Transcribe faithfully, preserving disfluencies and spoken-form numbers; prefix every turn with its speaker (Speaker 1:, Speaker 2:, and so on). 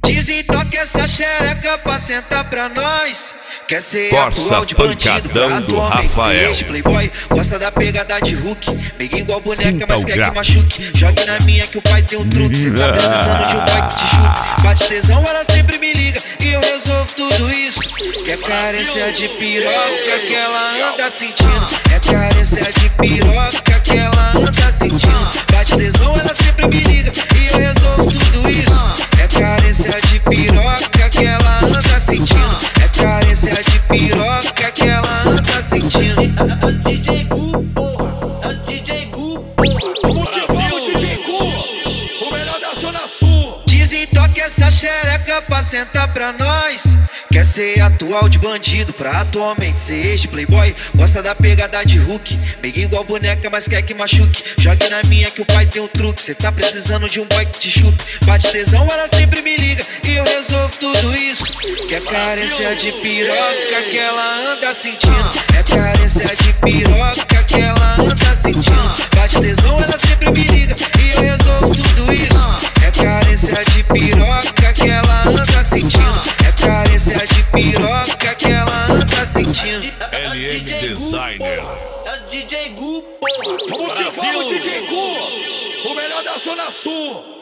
Speaker 1: Dizem toca essa xereca pra sentar pra nós. Quer ser
Speaker 2: Corsa
Speaker 1: atual de bandido,
Speaker 2: pancadão do
Speaker 1: atualmente
Speaker 2: Rafael.
Speaker 1: ser playboy, gosta da pegada de Hulk. Peguei igual boneca,
Speaker 2: Sinta
Speaker 1: mas
Speaker 2: o
Speaker 1: quer que
Speaker 2: grafo.
Speaker 1: machuque. Jogue na minha que o pai tem um truque. Cê tá precisando de um boy que te chute. Bate tesão, ela sempre me liga e eu resolvo tudo isso. Quer carência de piroca que ela anda sentindo. É carência de piroca que ela anda sentindo. Bate tesão, ela sempre me liga e eu resolvo tudo isso. É carência de piroca que ela anda sentindo. É carência de piroca que ela anda sentindo.
Speaker 3: É o D J Gu, porra. É o D J Gu, porra.
Speaker 4: Como que vamos, D J Gu? O melhor da Zona Sul.
Speaker 1: Dizem toca essa xereca pra sentar pra nós. Quer ser atual de bandido pra atualmente ser ex de playboy. Gosta da pegada de Hulk. Peguei igual boneca, mas quer que machuque. Jogue na minha que o pai tem um truque. Cê tá precisando de um boy que te chupe. Bate tesão, ela sempre me liga e eu resolvo tudo isso. Quer carência de piroca que ela anda sentindo. É carência de piroca que ela anda sentindo. Bate tesão, ela sempre me liga e eu resolvo tudo isso. É carência de piroca que ela anda sentindo. É carência de piroca que ela anda sentindo.
Speaker 2: L M Designer.
Speaker 3: É o D J Gu, porra.
Speaker 4: Como que vamos, D J Gu? O melhor da Zona Sul.